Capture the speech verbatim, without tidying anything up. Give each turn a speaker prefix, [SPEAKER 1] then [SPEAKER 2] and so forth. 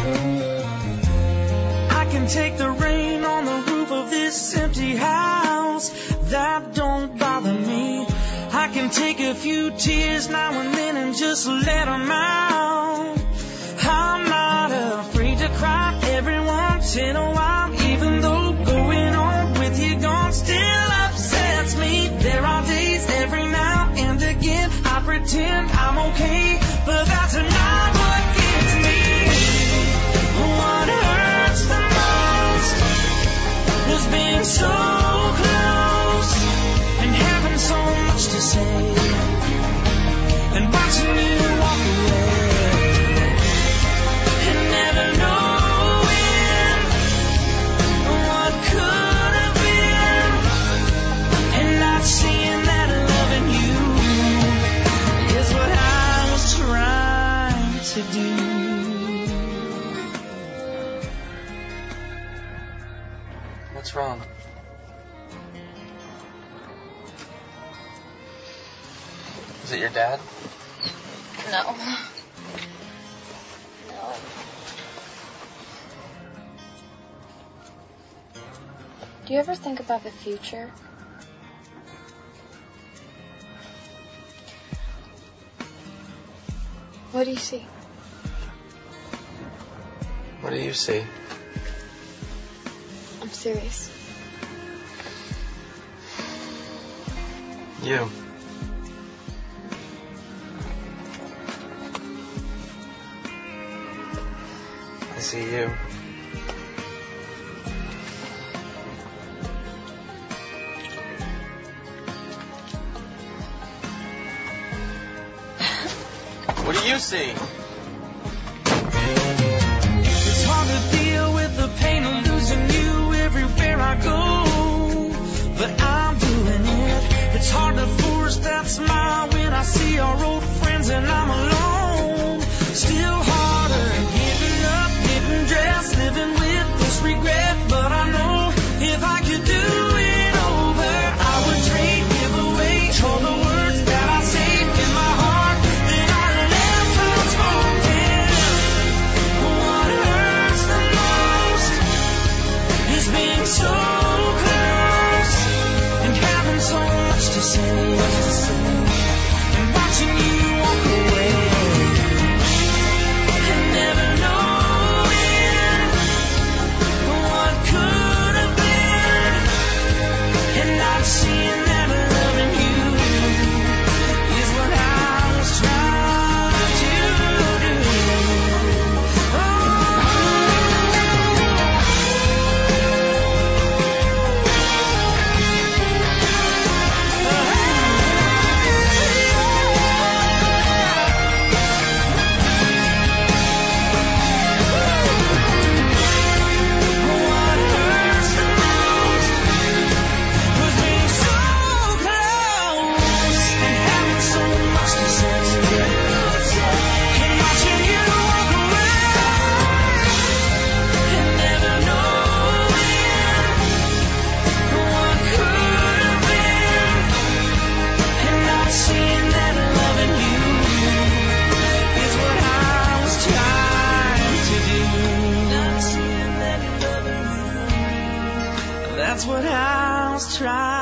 [SPEAKER 1] I can take the rain on the roof of this empty house. That don't bother me. I can take a few tears now and then and just let them out. I'm not afraid to cry every once in a while, even though going on with you gone still upsets me. There are days every now and again I pretend I'm okay, but that's not what gets me. What hurts the most was being so close and having so much to say and watching you walk away and never knowing what could have been, and not seeing that loving you is what I was trying to do.
[SPEAKER 2] What's wrong? Is it your dad?
[SPEAKER 3] No. No. Do you ever think about the future? What do you see?
[SPEAKER 2] What do you see?
[SPEAKER 3] I'm serious.
[SPEAKER 2] You. I see you. What do you see?
[SPEAKER 1] It's hard to deal with the pain of losing you everywhere I go, but I'm doing it. It's hard to force that smile when I see our old friends and I'm alone. Still harder getting up, getting dressed, living with this regret, but I know if I could do it over, I would trade, give away all the words that I saved in my heart that I left unspoken. What hurts the most is being so close and having so much to say and watching you walk away and never knowing what could have been, and not seeing that loving you is what I was trying to do. Oh. What hurts the most was being so close and having so much to say and watching you walk away and never knowing what could have been, and not seeing that loving you is what I was trying to do. Not seeing that loving you, that's what I was trying